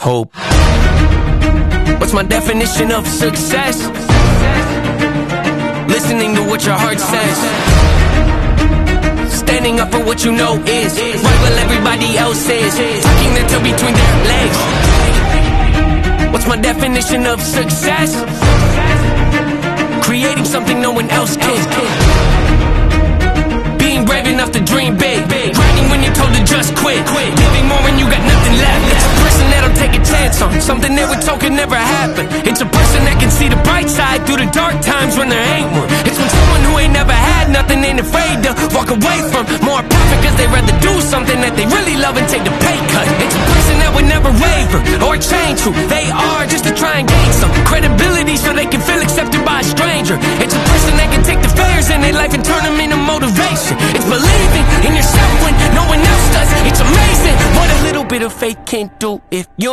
hope. What's my definition of success? Listening to what your heart says, standing up for what you know is right while everybody else is tucking their tail between their legs. What's my definition of success? Creating something no one else can. Being brave enough to dream big, grinding when you're told to just quit, giving more when you got nothing left. It's a person that'll take a chance on something they were told could never happen. It's a person that can see the bright side through the dark times when there ain't one. It's when someone who ain't never had nothing ain't afraid to walk away from more profit, cause they'd rather do something that they really love and take the pay cut. It's a person that would never waver or change who they are just to try and gain some credibility so they can feel accepted by a stranger. It's a person that can take the failures in their life and turn them into motivation. It's believing in yourself when no one else does. It's amazing what a little bit of faith can do if you